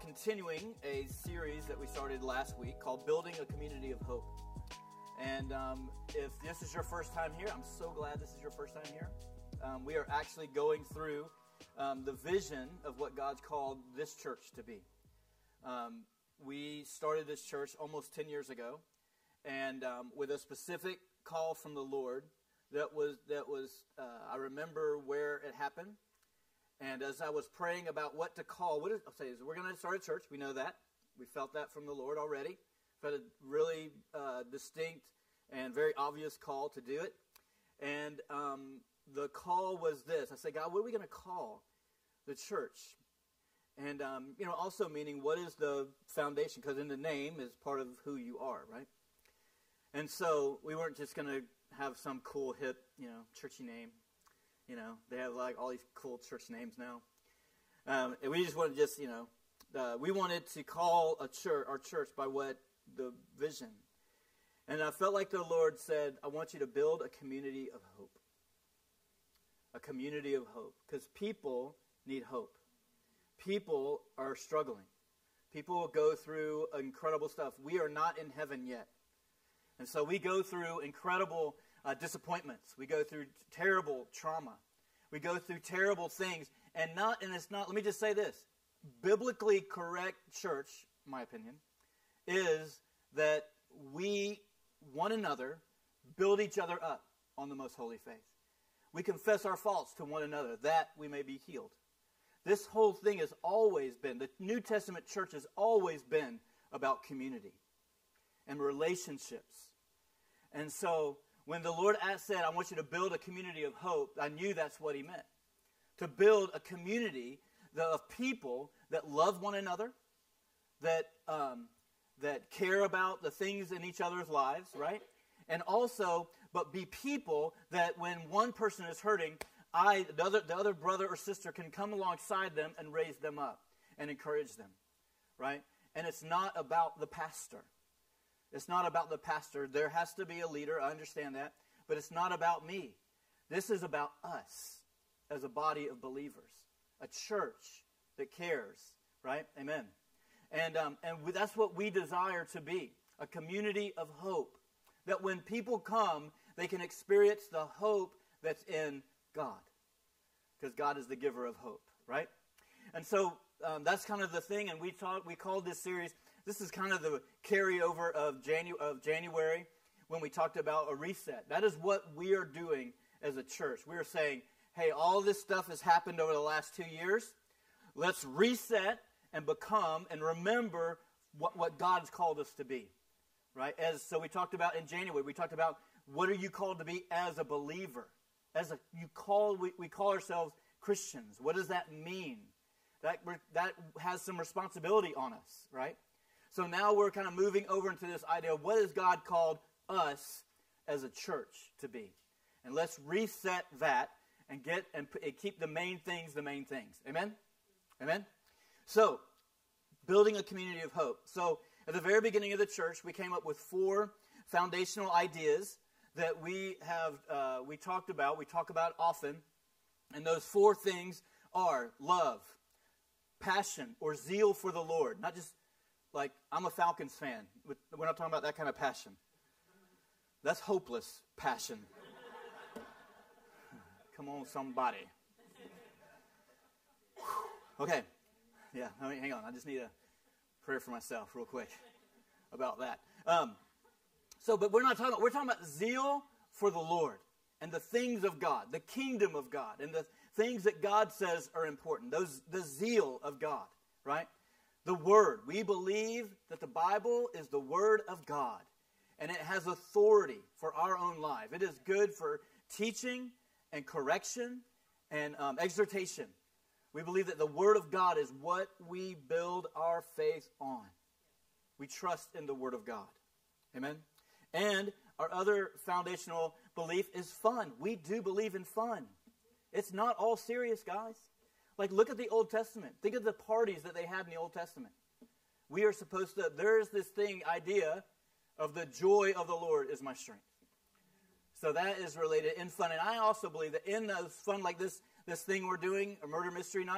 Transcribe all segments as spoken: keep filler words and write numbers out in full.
continuing a series that we started last week called Building a Community of Hope. And um, if this is your first time here, I'm so glad this is your first time here. Um, we are actually going through um, the vision of what God's called this church to be. Um, we started this church almost ten years ago, and um, with a specific call from the Lord that was, that was uh, I remember where it happened. And as I was praying about what to call, what is, I'll say is we're going to start a church. We know that. We felt that from the Lord already. Felt a really uh, distinct and very obvious call to do it. And um, the call was this. I said, God, what are we going to call the church? And, um, you know, also meaning what is the foundation? Because in the name is part of who you are, right? And so we weren't just going to have some cool, hip, you know, churchy name. You know, they have like all these cool church names now. Um, and we just wanted to just, you know, uh, we wanted to call a church, our church by what the vision. And I felt like the Lord said, I want you to build a community of hope. A community of hope. Because people need hope. People are struggling. People go through incredible stuff. We are not in heaven yet. And so we go through incredible Uh, disappointments. We go through terrible trauma. We go through terrible things. And not, and it's not, let me just say this. Biblically correct church, in my opinion, is that we, one another, build each other up on the most holy faith. We confess our faults to one another that we may be healed. This whole thing has always been, the New Testament church has always been about community and relationships. And so, when the Lord said, I want you to build a community of hope, I knew that's what he meant. To build a community of people that love one another, that um, that care about the things in each other's lives, right? And also, but be people that when one person is hurting, I, the other, the other brother or sister can come alongside them and raise them up and encourage them, right? And it's not about the pastor. It's not about the pastor. There has to be a leader. I understand that. But it's not about me. This is about us as a body of believers. A church that cares. Right? Amen. And, um, and we, that's what we desire to be. A community of hope. That when people come, they can experience the hope that's in God. Because God is the giver of hope. Right? And so um, that's kind of the thing. And we, taught, we called this series... This is kind of the carryover of, Janu- of January when we talked about a reset. That is what we are doing as a church. We are saying, hey, all this stuff has happened over the last two years. Let's reset and become and remember what, what God has called us to be. Right? As So we talked about in January, we talked about what are you called to be as a believer? As a you call we, we call ourselves Christians. What does that mean? That that has some responsibility on us, right? So now we're kind of moving over into this idea of what has God called us as a church to be. And let's reset that and get and, p- and keep the main things the main things. Amen? Amen? So, building a community of hope. So, at the very beginning of the church, we came up with four foundational ideas that we have, uh, we talked about, we talk about often. And those four things are love, passion, or zeal for the Lord. Not just like, I'm a Falcons fan. We're not talking about that kind of passion. That's hopeless passion. Come on, somebody. Okay. Yeah, I mean, hang on. I just need a prayer for myself real quick about that. Um, so, but we're not talking about, we're talking about zeal for the Lord and the things of God, the kingdom of God, and the things that God says are important. Those, the zeal of God, right? The Word. We believe that the Bible is the Word of God. And it has authority for our own life. It is good for teaching and correction and um, exhortation. We believe that the Word of God is what we build our faith on. We trust in the Word of God. Amen? And our other foundational belief is fun. We do believe in fun. It's not all serious, guys. Like, look at the Old Testament. Think of the parties that they had in the Old Testament. We are supposed to, there's this thing, idea of the joy of the Lord is my strength. So that is related in fun. And I also believe that in those fun, like this, this thing we're doing, a murder mystery night,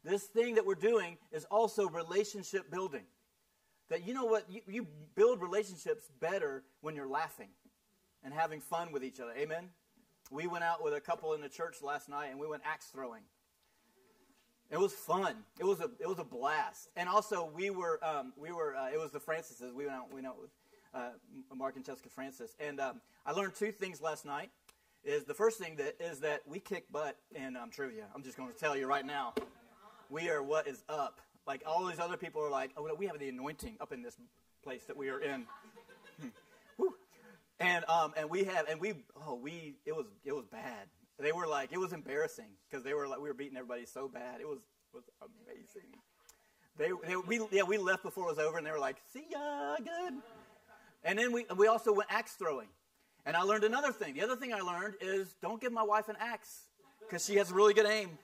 this thing that we're doing is also relationship building. That you know what, you, you build relationships better when you're laughing and having fun with each other. Amen? We went out with a couple in the church last night and we went axe throwing. It was fun. It was a it was a blast. And also we were um, we were uh, it was the Francises. We went out we went out with uh, Mark and Jessica Francis. And um, I learned two things last night. Is the first thing that is that we kick butt in um, trivia. I'm just going to tell you right now. We are what is up. Like all these other people are like, oh, we have the anointing up in this place that we are in. Woo. And um and we have and we oh we it was it was bad. They were like it was embarrassing because they were like we were beating everybody so bad. It was was amazing. They, they we yeah we left before it was over and they were like, see ya, good. And then we we also went axe throwing. And I learned another thing. The other thing I learned is don't give my wife an axe because she has really good aim.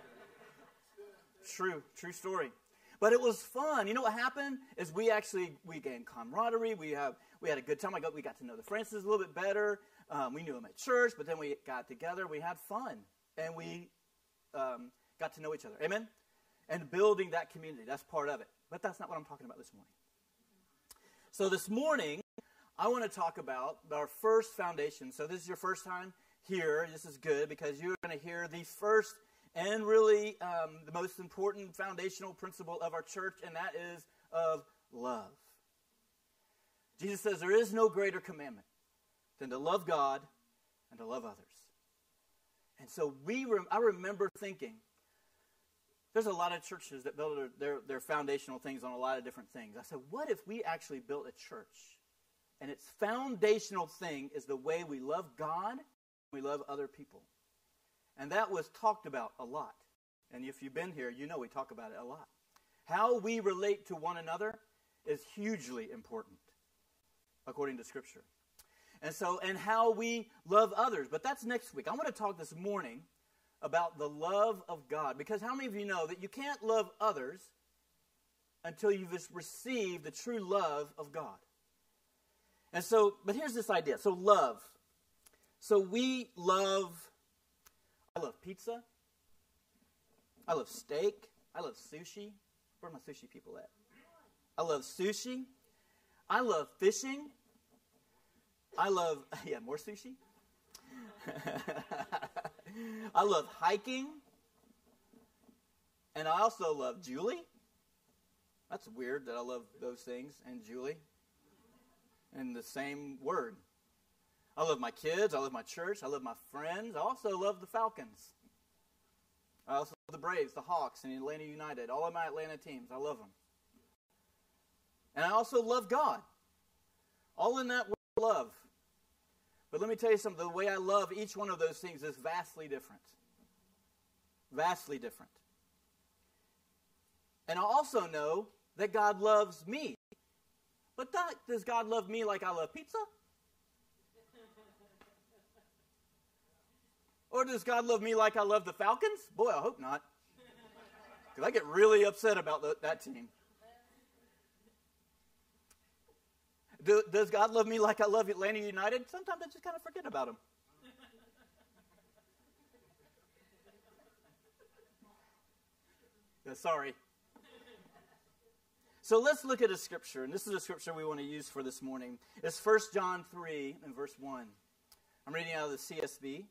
True, true story. But it was fun. You know what happened is we actually, we gained camaraderie. We have we had a good time. I got, we got to know the Francis a little bit better. Um, we knew them at church, but then we got together. We had fun. And we um, got to know each other. Amen? And building that community, that's part of it. But that's not what I'm talking about this morning. So this morning, I want to talk about our first foundation. So this is your first time here. This is good because you're going to hear the first and really um, the most important foundational principle of our church, and that is of love. Jesus says there is no greater commandment than to love God and to love others. And so we, rem- I remember thinking, there's a lot of churches that build their, their, their foundational things on a lot of different things. I said, what if we actually built a church and its foundational thing is the way we love God and we love other people? And that was talked about a lot. And if you've been here, you know we talk about it a lot. How we relate to one another is hugely important, according to Scripture. And so, and how we love others. But that's next week. I want to talk this morning about the love of God. Because how many of you know that you can't love others until you've received the true love of God? And so, but here's this idea. So love. So we love... I love pizza. I love steak. I love sushi. Where are my sushi people at? I love sushi. I love fishing. I love, yeah, more sushi. I love hiking. And I also love Julie. That's weird that I love those things and Julie in the same word. I love my kids. I love my church. I love my friends. I also love the Falcons. I also love the Braves, the Hawks, and Atlanta United. All of my Atlanta teams. I love them. And I also love God. All in that word love. But let me tell you something. The way I love each one of those things is vastly different. Vastly different. And I also know that God loves me. But that, does God love me like I love pizza? Or does God love me like I love the Falcons? Boy, I hope not. Because I get really upset about the, that team. Do, does God love me like I love Atlanta United? Sometimes I just kind of forget about them. Yeah, sorry. So let's look at a scripture. And this is a scripture we want to use for this morning. It's First John three and verse one. I'm reading out of the C S B.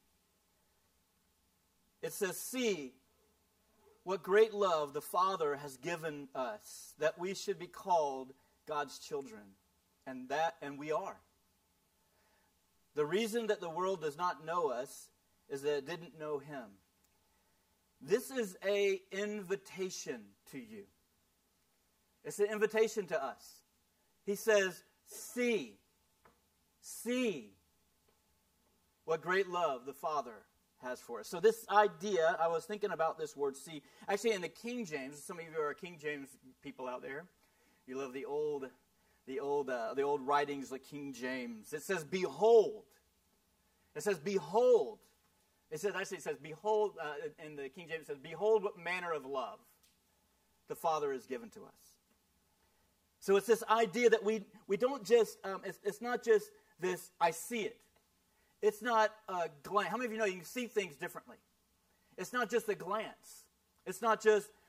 It says, see what great love the Father has given us, that we should be called God's children. And that, and we are. The reason that the world does not know us is that it didn't know him. This is an invitation to you. It's an invitation to us. He says, see, see what great love the Father has for us. So this idea, I was thinking about this word see. Actually, in the King James, some of you are King James people out there. You love the old, the old, uh, the old writings like King James. It says, behold. It says, behold. It says, actually, it says, behold, uh, in the King James, it says, behold what manner of love the Father has given to us. So it's this idea that we, we don't just, um, it's, it's not just this, I see it. It's not a glance. How many of you know you can see things differently? It's not just a glance. It's not just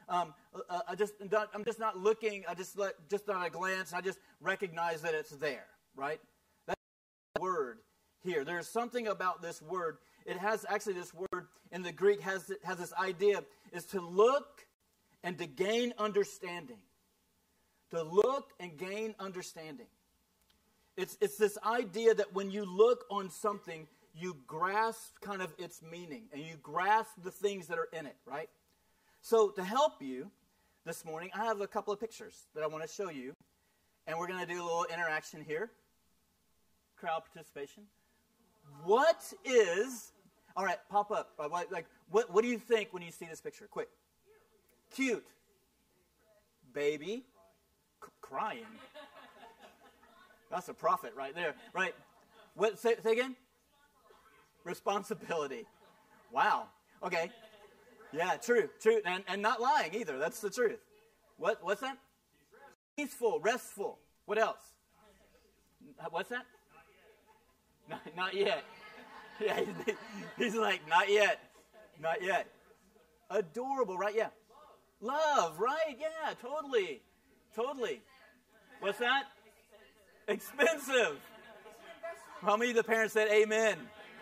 Um, uh, I just, I'm just not looking, I just let, just at a glance, I just recognize that it's there, right? That's the word here. There's something about this word. It has, actually this word in the Greek has, has this idea, is to look and to gain understanding. To look and gain understanding. It's, it's this idea that when you look on something, you grasp kind of its meaning, and you grasp the things that are in it, right? So to help you this morning, I have a couple of pictures that I want to show you, and we're going to do a little interaction here. Crowd participation. What is, all right, pop up. Like, what, what do you think when you see this picture? Quick. Cute. Baby. C- crying. That's a prophet right there, right? What? Say, say again? Responsibility. Wow. Okay. Yeah, true, true. And, and not lying either. That's the truth. What? What's that? Peaceful, restful. What else? What's that? Not, not yet. Yeah, he's, he's like, not yet. Not yet. Adorable, right? Yeah. Love, right? Yeah, totally. Totally. What's that? Expensive. How many of the parents said amen?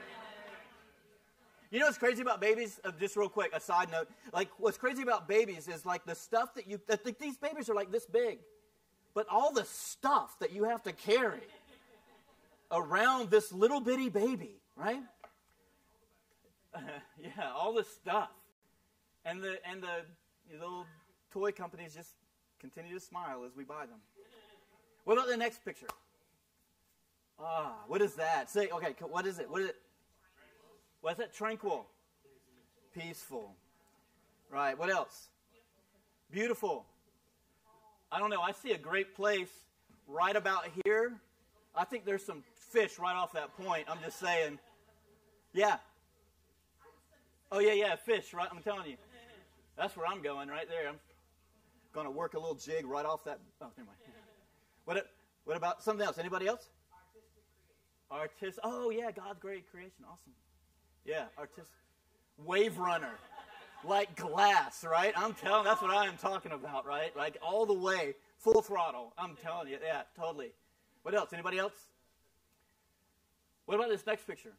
You know what's crazy about babies? Uh, just real quick, a side note. Like, what's crazy about babies is like the stuff that you, that these babies are like this big. But all the stuff that you have to carry around this little bitty baby, right? Uh, yeah, all the stuff. And the, and the little toy companies just continue to smile as we buy them. What about the next picture? Ah, what is that? Say, okay, what is it? What is it? What's that? Tranquil. Peaceful. Right, what else? Beautiful. I don't know, I see a great place right about here. I think there's some fish right off that point. I'm just saying. Yeah. Oh, yeah, yeah, fish, right? I'm telling you. That's where I'm going, right there. I'm going to work a little jig right off that. Oh, never mind. What, what about something else? Anybody else? Artist. Oh, yeah, God's great creation. Awesome. Yeah, artist. Wave runner. Like glass, right? I'm telling, that's what I am talking about, right? Like all the way, full throttle. I'm telling you, yeah, totally. What else? Anybody else? What about this next picture?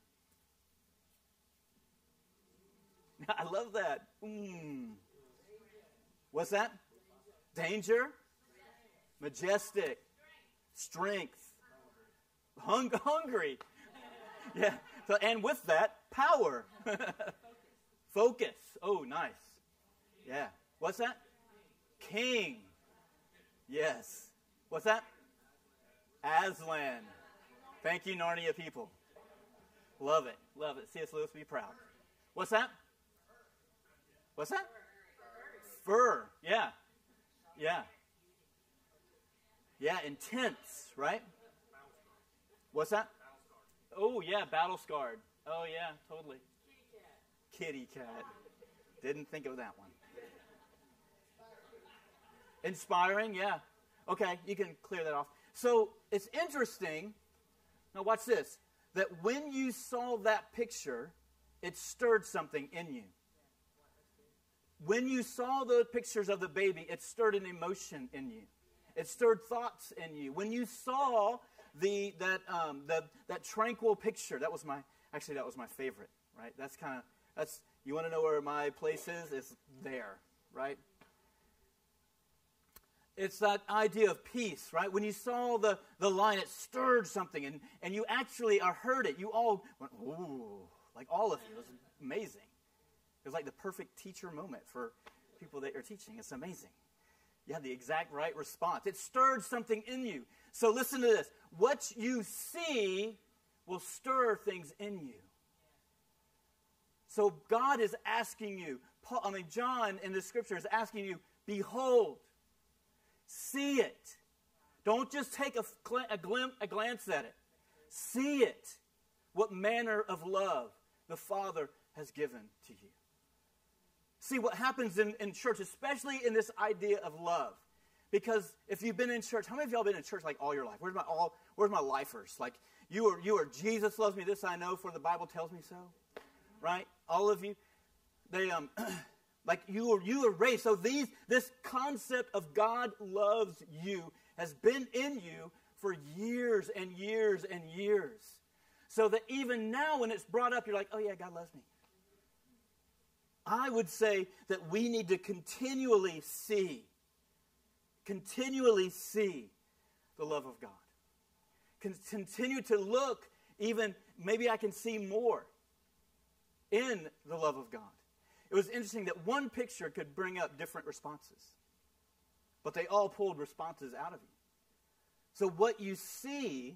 I love that. Mm. What's that? Danger? Majestic. Strength. Hung- hungry. Yeah. So, and with that, power. Focus. Oh, nice. Yeah. What's that? King. Yes. What's that? Aslan. Thank you, Narnia people. Love it. Love it. C S Lewis, be proud. What's that? What's that? Fur. Yeah. Yeah. Yeah, intense, right? What's that? Oh, yeah, battle scarred. Oh, yeah, totally. Kitty cat. Kitty cat. Didn't think of that one. Inspiring, yeah. Okay, you can clear that off. So, it's interesting. Now, watch this. That when you saw that picture, it stirred something in you. When you saw the pictures of the baby, it stirred an emotion in you. It stirred thoughts in you. When you saw the that um, the that tranquil picture, that was my actually that was my favorite. Right? That's kind of that's you want to know where my place is? It's there, right? It's that idea of peace, right? When you saw the, the line, it stirred something, and, and you actually uh, heard it. You all went, ooh, like all of you. It was amazing. It was like the perfect teacher moment for people that are teaching. It's amazing. You had the exact right response. It stirred something in you. So listen to this. What you see will stir things in you. So God is asking you, Paul, I mean, John in the scripture is asking you, behold, see it. Don't just take a, a, glim, a glance at it. See it. What manner of love the Father has given to you. See what happens in, in church, especially in this idea of love. Because if you've been in church, how many of y'all been in church like all your life? Where's my all? Where's my lifers? Like you are, you are. Jesus loves me. This I know, for the Bible tells me so. Right? All of you. They um, Like you are, you are raised. So these, this concept of God loves you has been in you for years and years and years. So that even now when it's brought up, you're like, oh yeah, God loves me. I would say that we need to continually see, continually see the love of God. Con- continue to look, even maybe I can see more in the love of God. It was interesting that one picture could bring up different responses, but they all pulled responses out of you. So what you see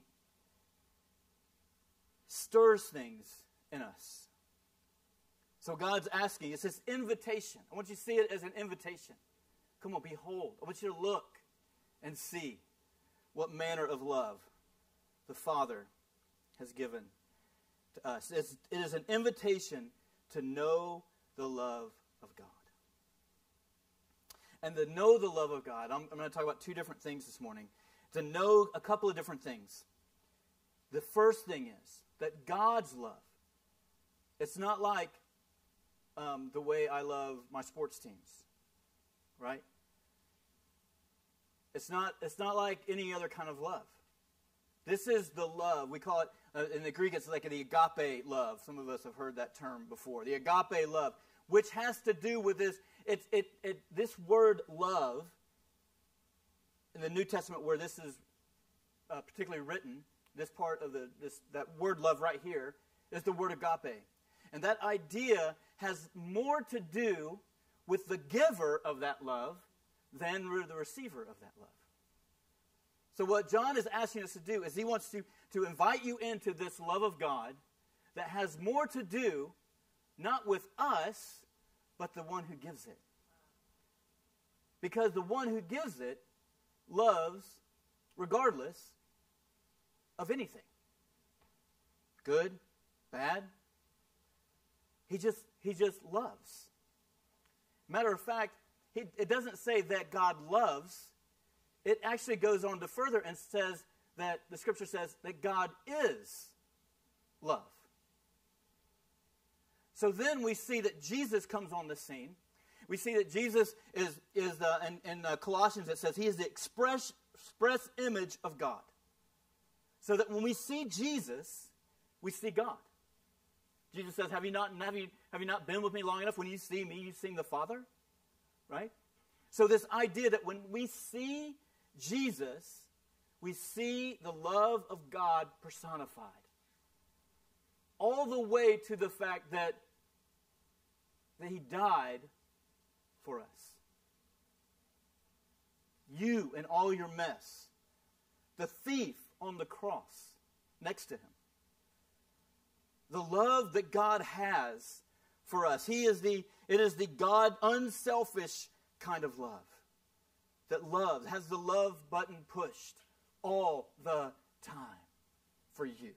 stirs things in us. So God's asking, it's this invitation. I want you to see it as an invitation. Come on, behold. I want you to look and see what manner of love the Father has given to us. It's, it is an invitation to know the love of God. And to know the love of God, I'm, I'm going to talk about two different things this morning. To know a couple of different things. The first thing is that God's love, it's not like um, the way I love my sports teams, right? It's not, it's not like any other kind of love. This is the love. We call it, uh, in the Greek, it's like the agape love. Some of us have heard that term before. The agape love, which has to do with this. It's it, it this word love, in the New Testament where this is uh, particularly written, this part of the, this that word love right here, is the word agape. And that idea has more to do with the giver of that love than the receiver of that love. So what John is asking us to do is he wants to, to invite you into this love of God that has more to do not with us, but the one who gives it. Because the one who gives it loves regardless of anything. Good, bad. He just, he just loves. Matter of fact, he, it doesn't say that God loves. It actually goes on to further and says that the scripture says that God is love. So then we see that Jesus comes on the scene. We see that Jesus is, is uh, in, in uh, Colossians it says he is the express, express image of God. So that when we see Jesus, we see God. Jesus says, have you not, have you, have you not been with me long enough? When you see me, you see the Father? Right? So this idea that when we see Jesus, we see the love of God personified. All the way to the fact that, that he died for us. You and all your mess. The thief on the cross next to him. The love that God has for us. He is the, it is the God unselfish kind of love. That loves, has the love button pushed all the time for you.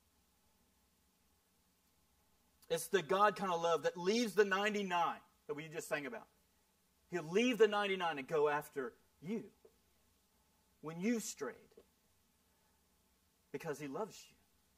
It's the God kind of love that leaves the ninety-nine that we just sang about. He'll leave the ninety-nine and go after you when you've strayed because he loves you.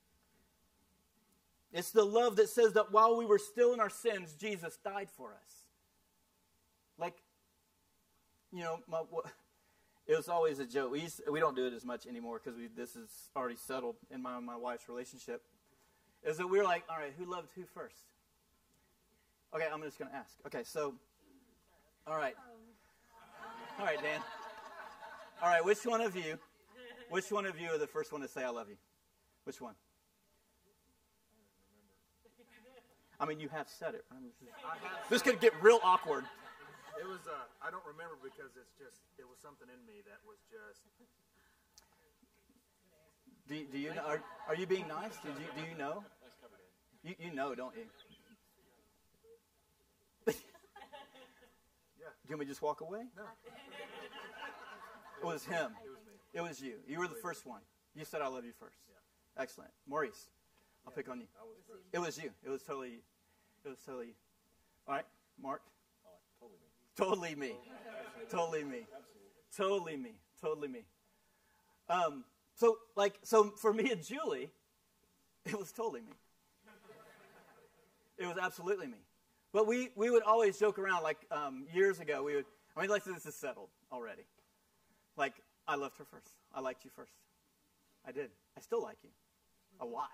It's the love that says that while we were still in our sins, Jesus died for us. Like, you know, my, it was always a joke. We used, we don't do it as much anymore because we this is already settled in my and my wife's relationship. Is that we were like, all right, who loved who first? Okay, I'm just going to ask. Okay, so, all right. All right, Dan. All right, which one of you, which one of you are the first one to say I love you? Which one? I mean, you have said it. Right? This could get real awkward. It was, uh, I don't remember because it's just, it was something in me that was just. Do, do you know, are, are you being nice? Did you, do you know? You, you know, don't you? Yeah. Do you want me to just walk away? No. It was him. It was me. It was you. You were the first one. You said I love you first. Yeah. Excellent. Maurice, I'll Yeah, pick on you. I was first. It was you. It was totally, it was totally you. All right, Mark? Oh, totally me. Totally me. Totally me. Totally me. Totally me. Um, so, like, so for me and Julie, it was totally me. It was absolutely me. But we, we would always joke around, like um, years ago, we would, I mean, like this is settled already. Like, I loved her first. I liked you first. I did. I still like you. A lot.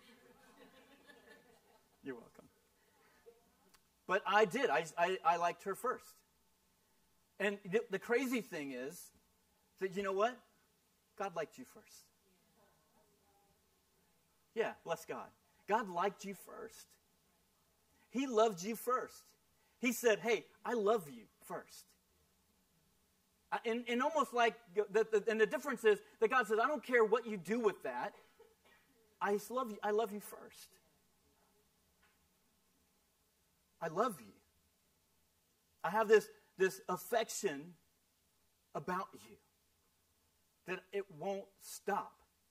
You're welcome. But I did. I, I, I liked her first. And the, the crazy thing is that, you know what? God liked you first. Yeah, bless God. God liked you first. He loved you first. He said, hey, I love you first. And, and almost like, the, the, and the difference is that God says, I don't care what you do with that. I love you. I love you first. I love you. I have this, this affection about you that it won't stop.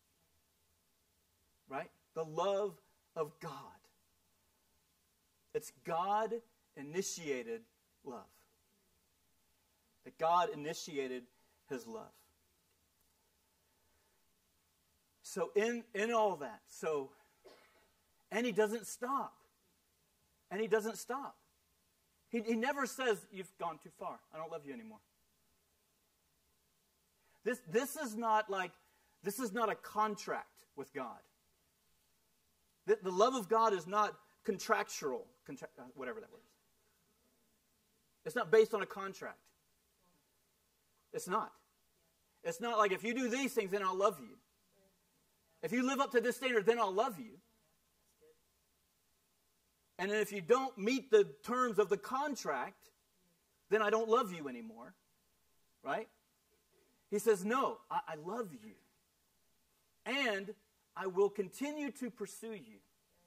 Right? The love of God. It's God-initiated love. That God initiated his love. So in, in all that, so, and he doesn't stop. And he doesn't stop. He, he never says, you've gone too far. I don't love you anymore. This, this is not like, this is not a contract with God. The, the love of God is not contractual, contra- whatever that word is. It's not based on a contract. It's not. It's not like if you do these things, then I'll love you. If you live up to this standard, then I'll love you. And then if you don't meet the terms of the contract, then I don't love you anymore. Right? He says, no, I, I love you. And I will continue to pursue you.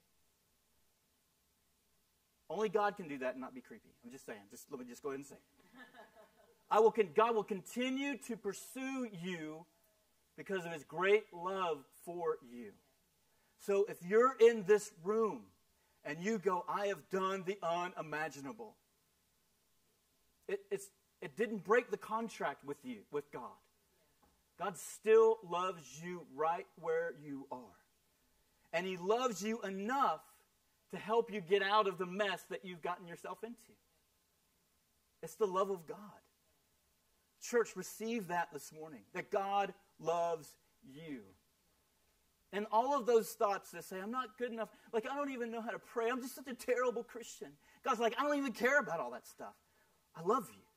Only God can do that and not be creepy. I'm just saying. Just let me just go ahead and say it. I will, God will continue to pursue you because of his great love for you. So if you're in this room and you go, I have done the unimaginable. It, it's, it didn't break the contract with you, with God. God still loves you right where you are. And he loves you enough to help you get out of the mess that you've gotten yourself into. It's the love of God. Church, receive that this morning, that God loves you. And all of those thoughts that say, I'm not good enough, like I don't even know how to pray, I'm just such a terrible Christian. God's like, I don't even care about all that stuff. I love you.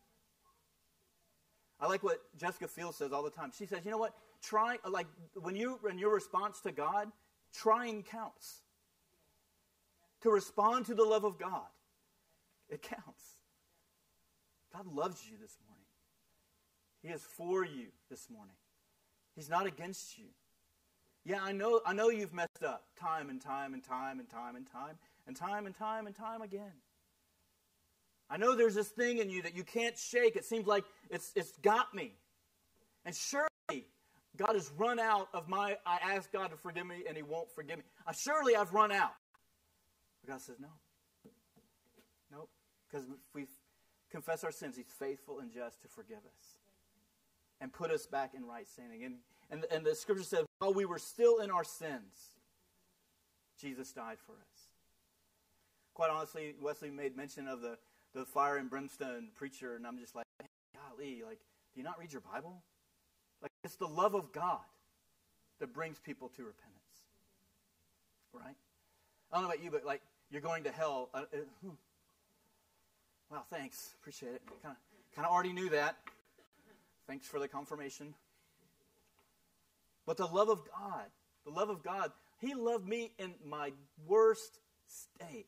I like what Jessica Fields says all the time. She says, you know what? Try, like, when you, in your response to God, trying counts. To respond to the love of God, it counts. God loves you this morning. He is for you this morning. He's not against you. Yeah, I know, I know you've messed up time and time and time and time and time and time and time and time again. I know there's this thing in you that you can't shake. It seems like it's it's got me. And surely God has run out of my, I asked God to forgive me and he won't forgive me. Uh, surely I've run out. But God says, no. Nope. Because if we confess our sins, he's faithful and just to forgive us and put us back in right standing. And, and, and the scripture says, while we were still in our sins, Jesus died for us. Quite honestly, Wesley made mention of the, the fire and brimstone preacher, and I'm just like, hey, golly, like, do you not read your Bible? Like, it's the love of God that brings people to repentance. Right? I don't know about you, but like, you're going to hell. Uh, uh, hmm. Wow, thanks. Appreciate it. Kind of kind of already knew that. Thanks for the confirmation. But the love of God, the love of God, he loved me in my worst state.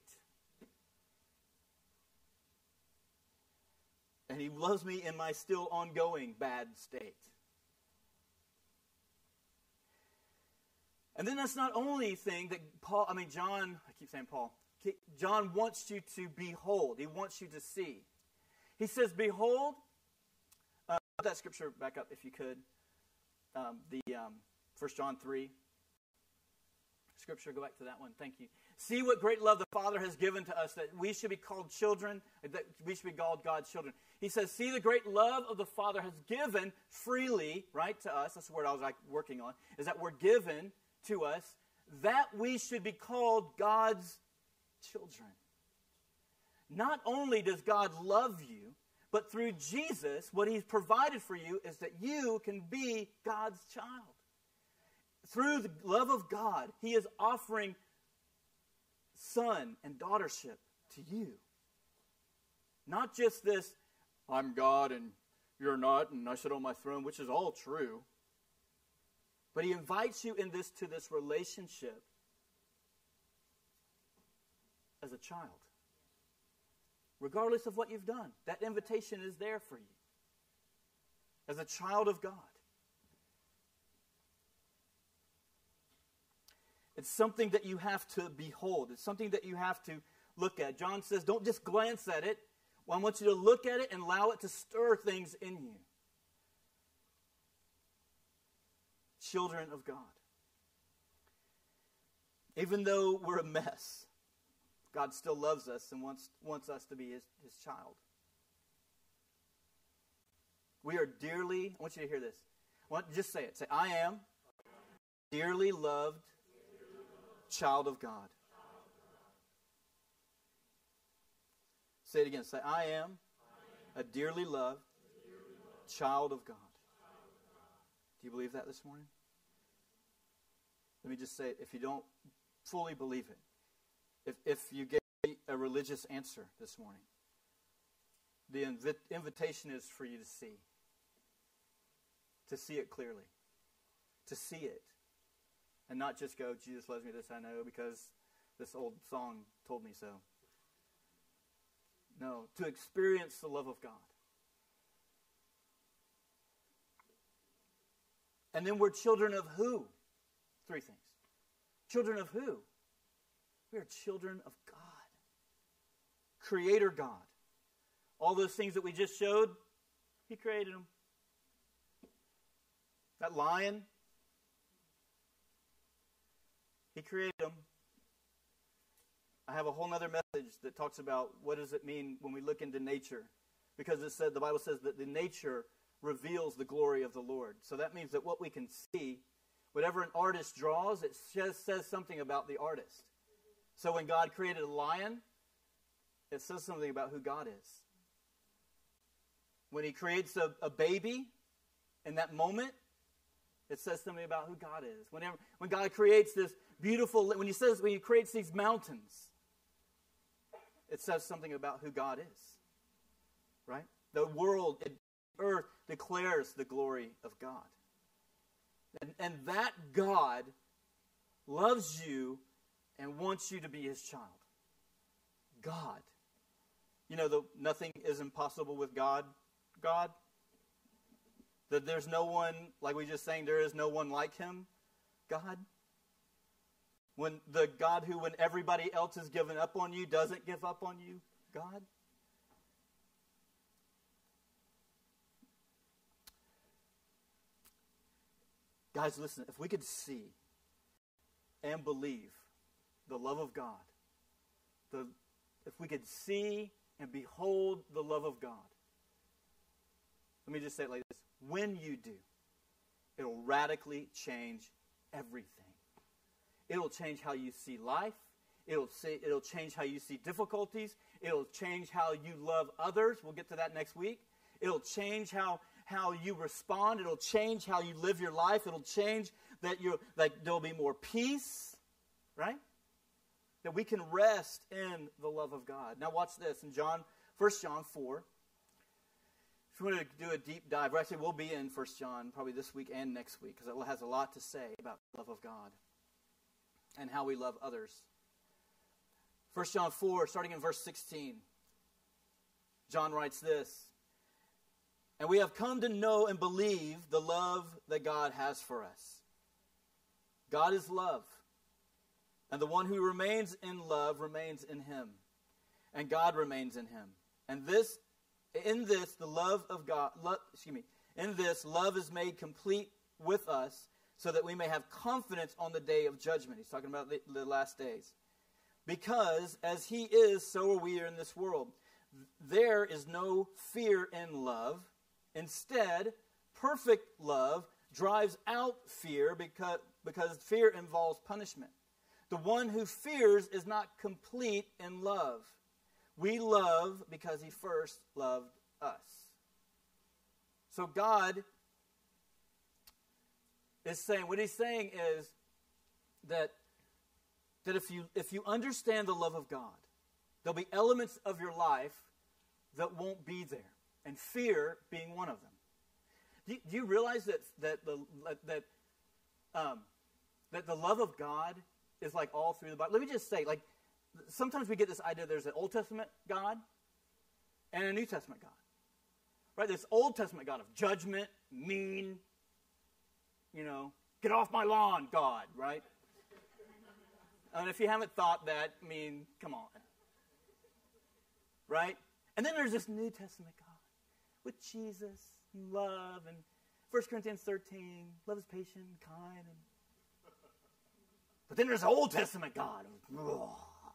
And he loves me in my still ongoing bad state. And then that's not only thing that Paul, I mean John, I keep saying Paul, John wants you to behold. He wants you to see. He says, behold, uh, put that scripture back up if you could. Um, the um, First John three. Scripture, go back to that one. Thank you. See what great love the Father has given to us, that we should be called children, that we should be called God's children. He says, see the great love of the Father has given freely, right, to us. That's the word I was like working on, is that we're given to us, that we should be called God's children. Not only does God love you, but through Jesus, what he's provided for you is that you can be God's child. Through the love of God, he is offering son and daughtership to you. Not just this, I'm God and you're not, and I sit on my throne, which is all true. But he invites you in this to this relationship as a child. Regardless of what you've done, that invitation is there for you. As a child of God. It's something that you have to behold. It's something that you have to look at. John says, don't just glance at it. Well, I want you to look at it and allow it to stir things in you. Children of God. Even though we're a mess, God still loves us and wants, wants us to be his, his child. We are dearly, I want you to hear this. I want, just say it. Say, I am dearly loved child of God. Say it again. Say, I am a dearly loved child of God. Do you believe that this morning? Let me just say, if you don't fully believe it, if, if you gave me a religious answer this morning, the invi- invitation is for you to see. To see it clearly. To see it. And not just go, Jesus loves me, this I know, because this old song told me so. No, to experience the love of God. And then we're children of who? Three things. Children of who? We are children of God. Creator God. All those things that we just showed, he created them. That lion, he created them. I have a whole other message that talks about what does it mean when we look into nature. Because it said, the Bible says that the nature reveals the glory of the Lord. So that means that what we can see, whatever an artist draws, it just says something about the artist. So when God created a lion, it says something about who God is. When he creates a, a baby, in that moment, it says something about who God is. Whenever, when God creates this beautiful, when he says, when he creates these mountains, it says something about who God is. Right? The world, the earth declares the glory of God. And, and that God loves you and wants you to be his child. God. You know, the, nothing is impossible with God. God. That there's no one, like we just sang, there is no one like him. God. When the God who, when everybody else has given up on you, doesn't give up on you. God. Guys, listen, if we could see and believe the love of God, the, if we could see and behold the love of God, let me just say it like this. When you do, it'll radically change everything. It'll change how you see life. It'll see, it'll change how you see difficulties. It'll change how you love others. We'll get to that next week. It'll change how, how you respond. It'll change how you live your life. It'll change that you like there'll be more peace, right? That we can rest in the love of God. Now watch this in John, First John four. If you want to do a deep dive, or actually we'll be in First John probably this week and next week because it has a lot to say about the love of God and how we love others. First John four, starting in verse sixteen, John writes this, and we have come to know and believe the love that God has for us. God is love, and the one who remains in love remains in him, and God remains in him. And this In this, the love of God, love, excuse me, in this, love is made complete with us so that we may have confidence on the day of judgment. He's talking about the, the last days. Because as he is, so are we in this world. There is no fear in love. Instead, perfect love drives out fear because, because fear involves punishment. The one who fears is not complete in love. We love because he first loved us. So God is saying, what he's saying is that, that if you if you understand the love of God, there'll be elements of your life that won't be there, and fear being one of them. Do you, do you realize that that the that um, that the love of God is like all through the Bible? Let me just say, like, sometimes we get this idea there's an Old Testament God and a New Testament God. Right? This Old Testament God of judgment, mean, you know, get off my lawn, God, right? And if you haven't thought that, I mean, come on. Right? And then there's this New Testament God with Jesus and love, and First Corinthians thirteen, love is patient and kind. And... But then there's the Old Testament God. Oh,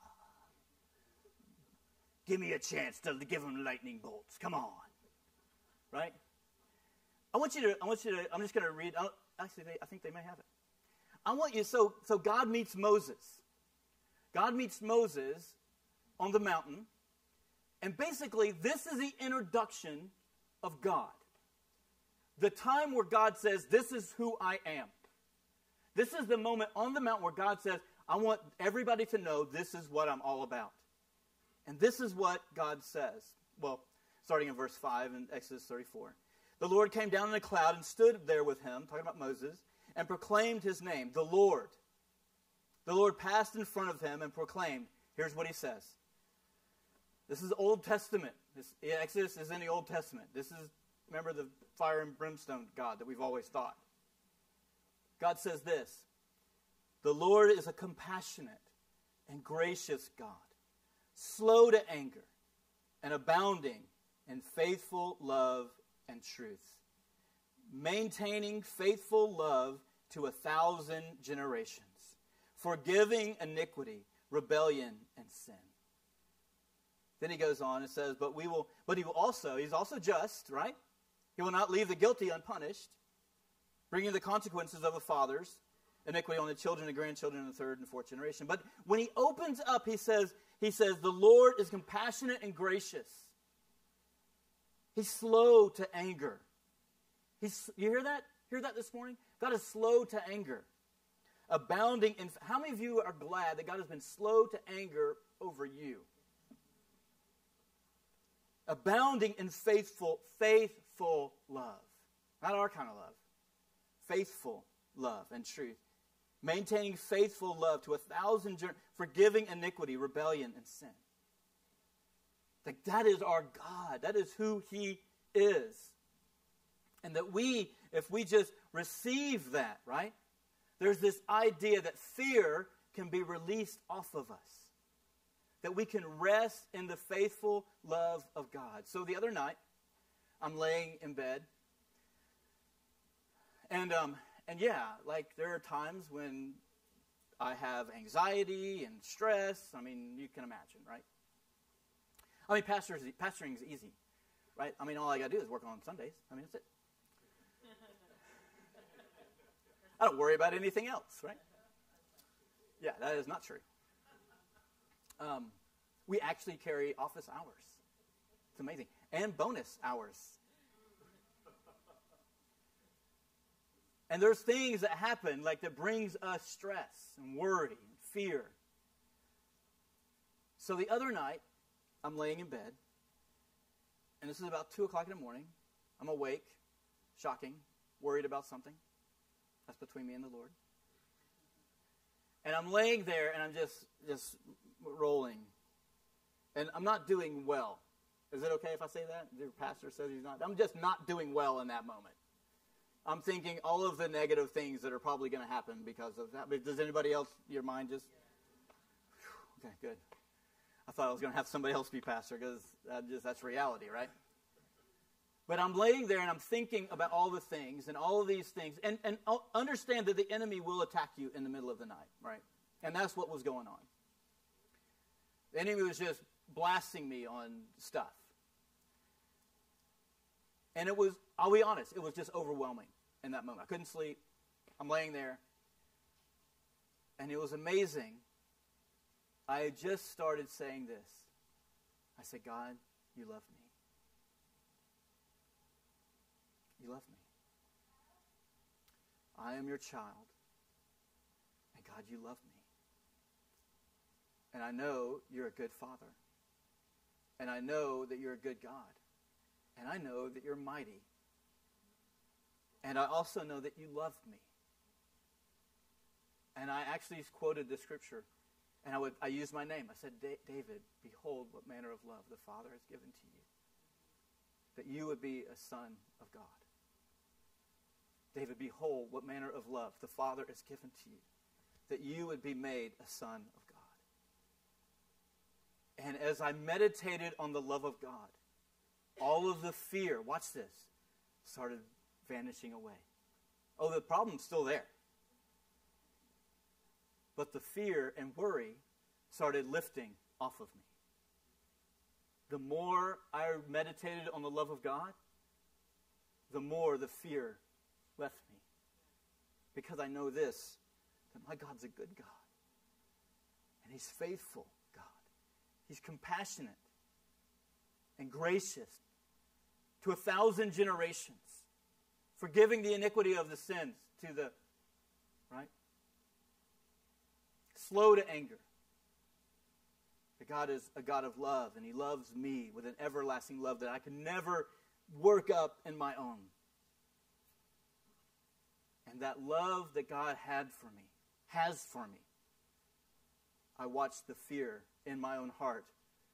give me a chance to give him lightning bolts. Come on. Right? I want you to, I want you to, I'm just going to read, I'll, actually, they, I think they may have it. I want you, so, so God meets Moses. God meets Moses on the mountain. And basically, this is the introduction of God. The time where God says, this is who I am. This is the moment on the mountain where God says, I want everybody to know this is what I'm all about. And this is what God says. Well, starting in verse five in Exodus thirty-four. The Lord came down in a cloud and stood there with him, talking about Moses, and proclaimed his name, the Lord. The Lord passed in front of him and proclaimed. Here's what he says. This is Old Testament. This, Exodus is in the Old Testament. This is, remember, the fire and brimstone God that we've always thought. God says this. The Lord is a compassionate and gracious God, slow to anger and abounding in faithful love and truth, maintaining faithful love to a thousand generations, forgiving iniquity, rebellion, and sin. Then he goes on and says, but we will, but he will also, he's also just, right? He will not leave the guilty unpunished, bringing the consequences of a father's iniquity on the children and grandchildren in the third and fourth generation. But when he opens up, he says, he says, the Lord is compassionate and gracious. He's slow to anger. He's, you hear that? Hear that this morning? God is slow to anger. Abounding in, how many of you are glad that God has been slow to anger over you? Abounding in faithful, faithful love. Not our kind of love. Faithful love and truth. Maintaining faithful love to a thousand, forgiving iniquity, rebellion, and sin. Like, that is our God. That is who he is. And that we, if we just receive that, right? There's this idea that fear can be released off of us. That we can rest in the faithful love of God. So the other night, I'm laying in bed. And, um, and yeah, like there are times when I have anxiety and stress. I mean, you can imagine, right? I mean, pastors, pastoring is easy, right? I mean, all I got to do is work on Sundays. I mean, that's it. I don't worry about anything else, right? Yeah, that is not true. Um, we actually carry office hours. It's amazing. And bonus hours. And there's things that happen like that brings us stress and worry and fear. So the other night, I'm laying in bed, and this is about two o'clock in the morning. I'm awake, shocking, worried about something. That's between me and the Lord. And I'm laying there, and I'm just, just rolling. And I'm not doing well. Is it okay if I say that? Your pastor says he's not. I'm just not doing well in that moment. I'm thinking all of the negative things that are probably going to happen because of that. But does anybody else, your mind just... Okay, good. I thought I was going to have somebody else be pastor because that just, that's reality, right? But I'm laying there and I'm thinking about all the things and all of these things. And, and understand that the enemy will attack you in the middle of the night, right? And that's what was going on. The enemy was just blasting me on stuff. And it was, I'll be honest, it was just overwhelming in that moment. I couldn't sleep. I'm laying there. And it was amazing. I had just started saying this. I say, God, you love me. You love me. I am your child. And God, you love me. And I know you're a good Father. And I know that you're a good God. And I know that you're mighty. And I also know that you love me. And I actually quoted the scripture. And I would I used my name. I said, David, behold what manner of love the Father has given to you. That you would be a son of God. David, behold what manner of love the Father has given to you. That you would be made a son of God. And as I meditated on the love of God, all of the fear, watch this, started vanishing away. Oh, the problem's still there. But the fear and worry started lifting off of me. The more I meditated on the love of God, the more the fear left me. Because I know this, that my God's a good God. And He's faithful God. He's compassionate and gracious to a thousand generations, forgiving the iniquity of the sins to the, right? Slow to anger. That God is a God of love, and He loves me with an everlasting love that I can never work up in my own. And that love that God had for me, has for me, I watched the fear in my own heart.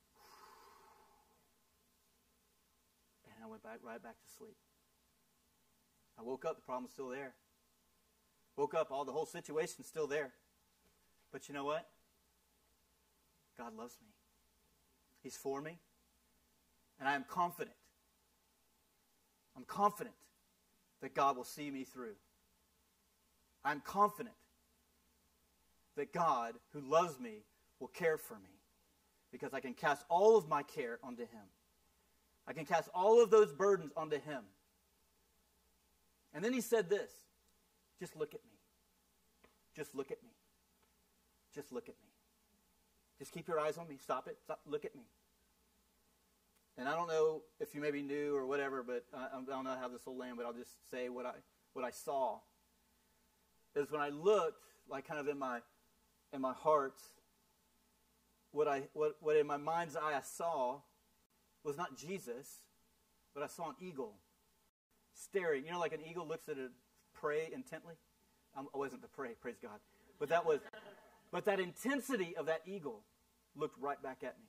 And I went back right back to sleep. I woke up, the problem's still there. Woke up, all the whole situation's still there. But you know what? God loves me. He's for me. And I am confident. I'm confident that God will see me through. I'm confident that God, who loves me, will care for me. Because I can cast all of my care onto Him. I can cast all of those burdens onto Him. And then He said this, just look at me. Just look at me. Just look at me. Just keep your eyes on me. Stop it. Stop. Look at me. And I don't know if you maybe knew or whatever, but I, I don't know how this will land, but I'll just say what I what I saw. Is when I looked, like kind of in my in my heart, what I what, what in my mind's eye I saw was not Jesus, but I saw an eagle staring. You know, like an eagle looks at a prey intently. I wasn't the prey, praise God. But that was, but that intensity of that eagle looked right back at me.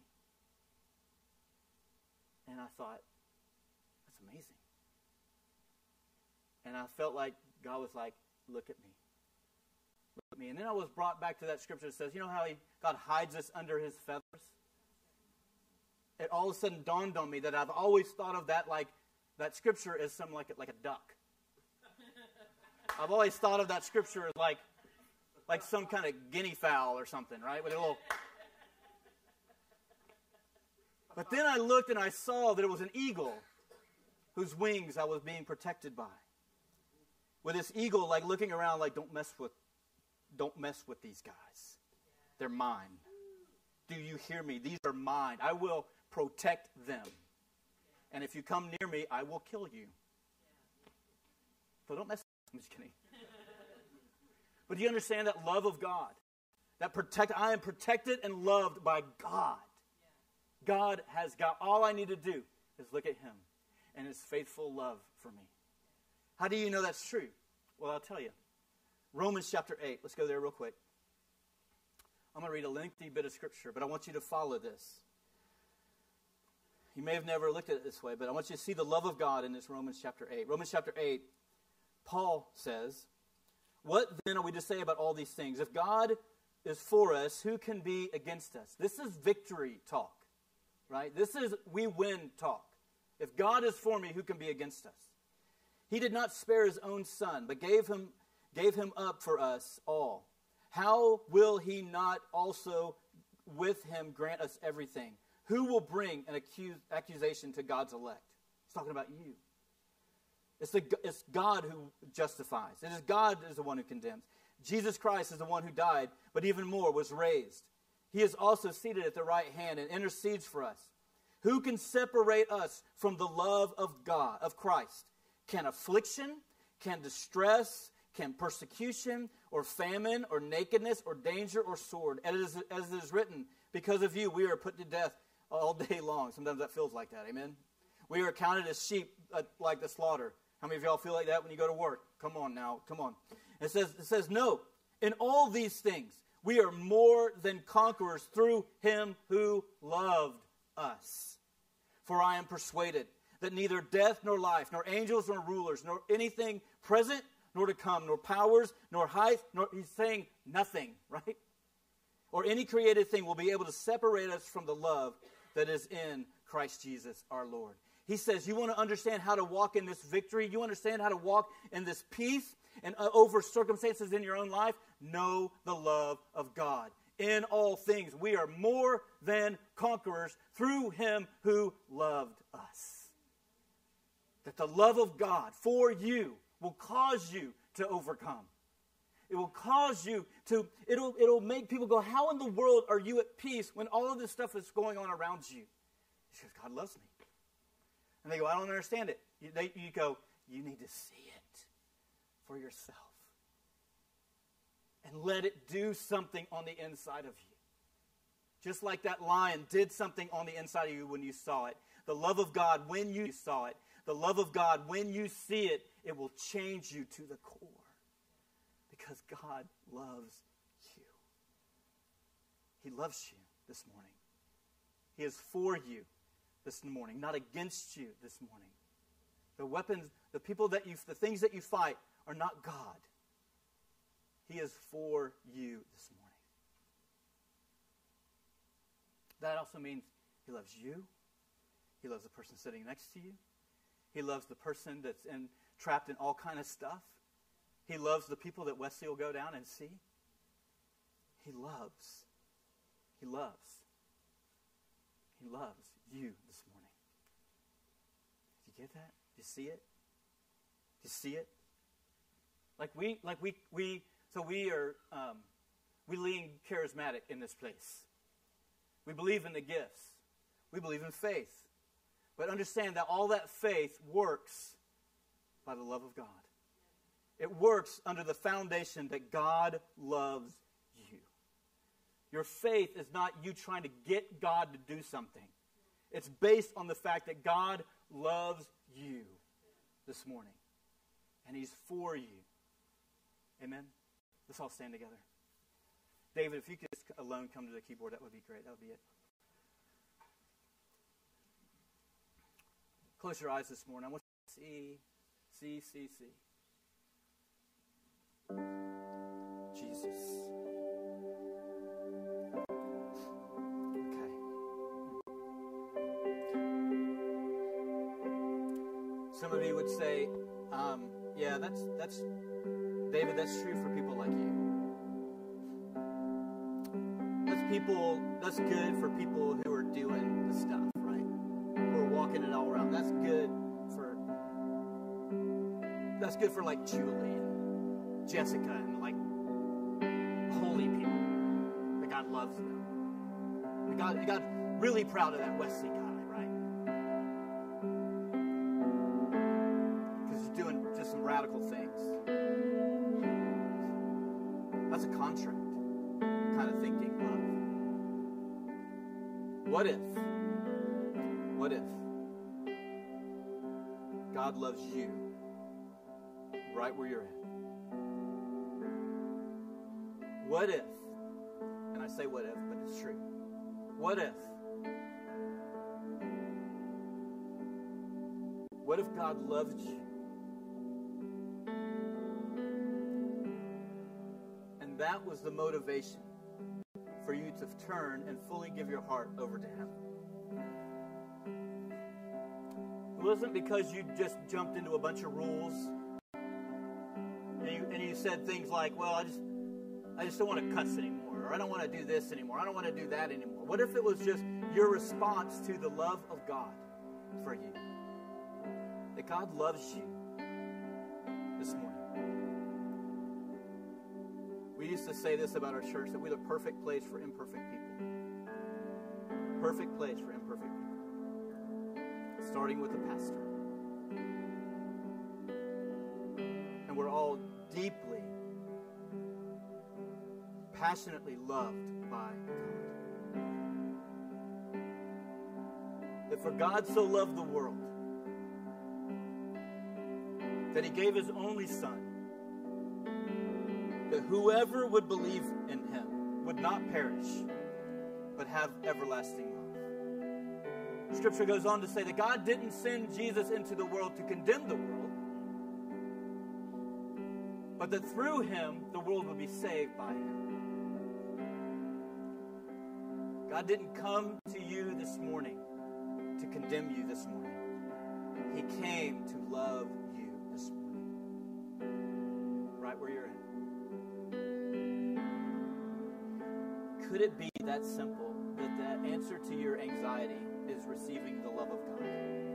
And I thought, that's amazing. And I felt like God was like, look at me. Look at me. And then I was brought back to that scripture that says, you know how he, God hides us under His feathers? It all of a sudden dawned on me that I've always thought of that like, that scripture as some like, like a duck. I've always thought of that scripture as like, like some kind of guinea fowl or something, right? With a little. But then I looked and I saw that it was an eagle whose wings I was being protected by. With this eagle like looking around like, don't mess with, don't mess with these guys. They're mine. Do you hear me? These are mine. I will protect them. And if you come near me, I will kill you. So don't mess with them. I'm just kidding. But do you understand that love of God? That protect, I am protected and loved by God. God has got, all I need to do is look at Him and His faithful love for me. How do you know that's true? Well, I'll tell you. Romans chapter eight. Let's go there real quick. I'm going to read a lengthy bit of scripture, but I want you to follow this. You may have never looked at it this way, but I want you to see the love of God in this Romans chapter eight. Romans chapter eight, Paul says, what then are we to say about all these things? If God is for us, who can be against us? This is victory talk, right? This is we win talk. If God is for me, who can be against us? He did not spare His own Son, but gave him, gave him up for us all. How will He not also with Him grant us everything? Who will bring an accuse, accusation to God's elect? He's talking about you. It's, the, it's God who justifies. It is God is the one who condemns. Jesus Christ is the one who died, but even more was raised. He is also seated at the right hand and intercedes for us. Who can separate us from the love of God, of Christ? Can affliction, can distress, can persecution, or famine, or nakedness, or danger, or sword? And as, as it is written, because of you we are put to death all day long. Sometimes that feels like that, amen? We are counted as sheep uh, like the slaughter. How many of y'all feel like that when you go to work? Come on now, come on. It says, it says, no, in all these things we are more than conquerors through him who loved us. For I am persuaded that neither death nor life, nor angels nor rulers, nor anything present nor to come, nor powers, nor height, nor, he's saying nothing, right? Or any created thing will be able to separate us from the love that is in Christ Jesus our Lord. He says, you want to understand how to walk in this victory? You understand how to walk in this peace and uh, over circumstances in your own life? Know the love of God. In all things, we are more than conquerors through him who loved us. That the love of God for you will cause you to overcome. It will cause you to, it'll, it'll make people go, how in the world are you at peace when all of this stuff is going on around you? He says, God loves me. And they go, I don't understand it. You, they, you go, you need to see it for yourself. And let it do something on the inside of you. Just like that lion did something on the inside of you when you saw it. The love of God when you saw it. The love of God when you see it, it will change you to the core. Because God loves you. He loves you this morning. He is for you this morning, not against you this morning. The weapons, the people that you, the things that you fight are not God. He is for you this morning. That also means he loves you. He loves the person sitting next to you. He loves the person that's in, trapped in all kind of stuff. He loves the people that Wesley will go down and see. He loves. He loves. He loves you this morning. Do you get that? Do you see it? Do you see it? Like we, like we, we. So we are, um, we lean charismatic in this place. We believe in the gifts. We believe in faith. But understand that all that faith works by the love of God. It works under the foundation that God loves you. Your faith is not you trying to get God to do something. It's based on the fact that God loves you this morning. And he's for you. Amen? Let's all stand together. David, if you could just alone come to the keyboard, that would be great. That would be it. Close your eyes this morning. I want you to see, see, see, see. Jesus. Okay. Some of you would say, um, yeah, that's, that's, David, that's true for people like you. That's people, that's good for people who are doing the stuff, right? Who are walking it all around. That's good for, that's good for like Julie and Jessica and like holy people. That God loves them. That God, God's really proud of that Wesley guy, right? Because he's doing just some radical things. That's a contract kind of thinking, love. What if, what if God loves you right where you're at? What if, and I say what if, but it's true. What if, what if God loved you? And that was the motivation for you to turn and fully give your heart over to him. It wasn't because you just jumped into a bunch of rules and you, and you said things like, well, I just I just don't want to cuss anymore, or I don't want to do this anymore, I don't want to do that anymore. What if it was just your response to the love of God for you? That God loves you this morning. We used to say this about our church, that we're the perfect place for imperfect people. Perfect place for imperfect people. starting with the pastor. And we're all deeply, passionately loved by God. That for God so loved the world that he gave his only Son, that whoever would believe in him would not perish, but have everlasting life. Scripture goes on to say that God didn't send Jesus into the world to condemn the world, but that through him, the world would be saved by him. God didn't come to you this morning to condemn you this morning. He came to love you this morning, right where you're at. Could it be that simple, that the answer to your anxiety is receiving the love of God?